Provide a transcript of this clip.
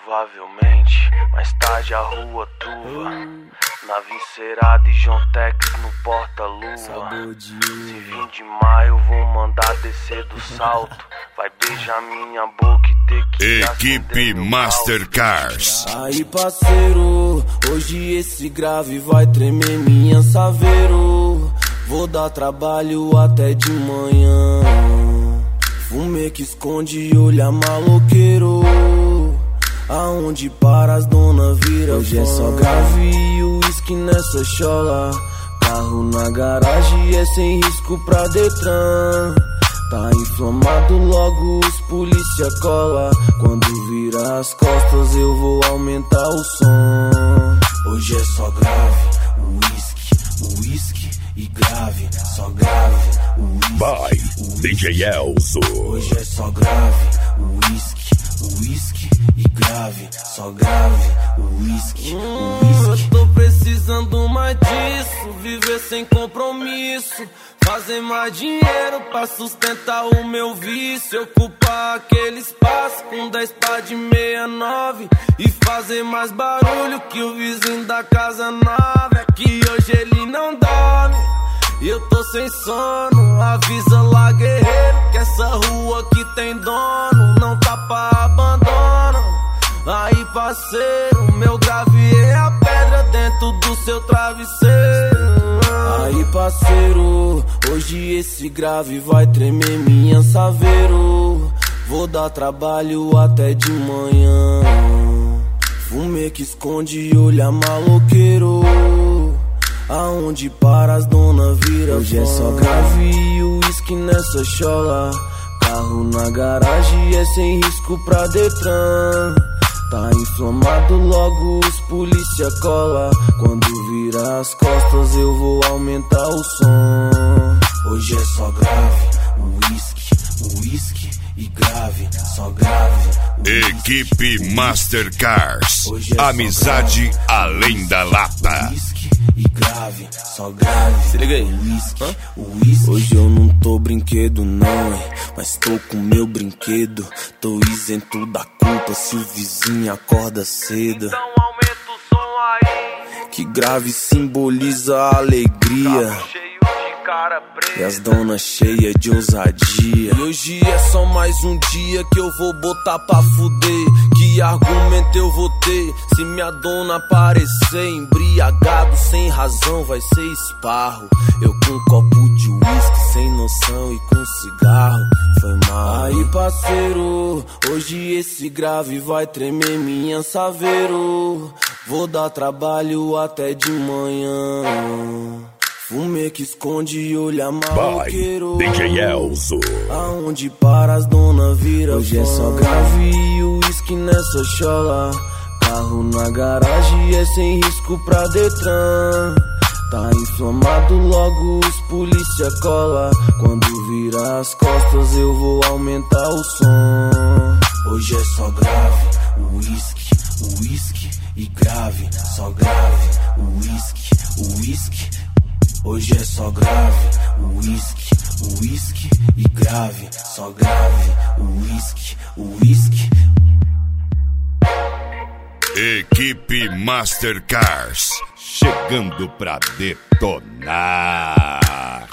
Provavelmente, mais tarde a rua truva, na Vincerada e John Tex no porta-luva. Se vir de maio vou mandar descer do salto, vai beijar minha boca e ter que Equipe Mastercars. Aí parceiro, hoje esse grave vai tremer minha saveiro. Vou dar trabalho até de manhã. Fumê que esconde olha maloqueiro. Aonde para as dona vira hoje fã. É só grave e uísque nessa chola. Carro na garagem é sem risco pra Detran. Tá inflamado, logo os polícia cola. Quando vira as costas eu vou aumentar o som. Hoje é só grave, uísque e grave. Só grave, By DJ Elzo. Hoje é só grave, uísque e grave. Só grave, uísque. Eu tô precisando mais disso, viver sem compromisso, fazer mais dinheiro pra sustentar o meu vício. Ocupar aquele espaço com 10 par de 69 e fazer mais barulho que o vizinho da casa nova. É que hoje ele não dorme e eu tô sem sono. Avisa lá, guerreiro, que essa rua aqui tem dono. Não tá pra abandono. Aí parceiro, meu grave é a pedra dentro do seu travesseiro. Aí parceiro, hoje esse grave vai tremer minha saveiro. Vou dar trabalho até de manhã. Fumê que esconde olha maloqueiro. Aonde para as dona vira hoje fã. É só grave e uísque nessa chola. Carro na garagem é sem risco pra Detran. Tá inflamado, logo os polícia cola. Quando vira as costas eu vou aumentar o som. Hoje é só grave, uísque e grave. Só grave, Equipe Mastercars. Amizade além da lata. Uísque e grave, só grave. Se liga aí. Uísque. Hoje eu não tô brinquedo não, mas tô com meu brinquedo. Tô isento da culpa se o vizinho acorda cedo. Então aumenta o som aí, que grave simboliza a alegria. carro cheio de cara preta. E as donas cheias de ousadia. E hoje é só mais um dia que eu vou botar pra fuder. Que argumento eu vou ter se minha dona aparecer embriagado sem razão? Vai ser esparro. Eu com um copo de uísque sem noção e com cigarro. Foi mal. Aí parceiro, hoje esse grave vai tremer minha saveiro. Vou dar trabalho até de manhã. Fumê que esconde olha maloqueiro. By DJ Elzo. Aonde para as dona vira hoje fã. É só grave e uísque nessa chola. Carro na garagem é sem risco pra Detran. Tá inflamado, logo os polícia cola. Quando vira as costas eu vou aumentar o som. Hoje é só grave, uísque e grave. Só grave, uísque. Hoje é só grave, uísque e grave. Só grave, uísque. Equipe Mastercars. Chegando pra detonar.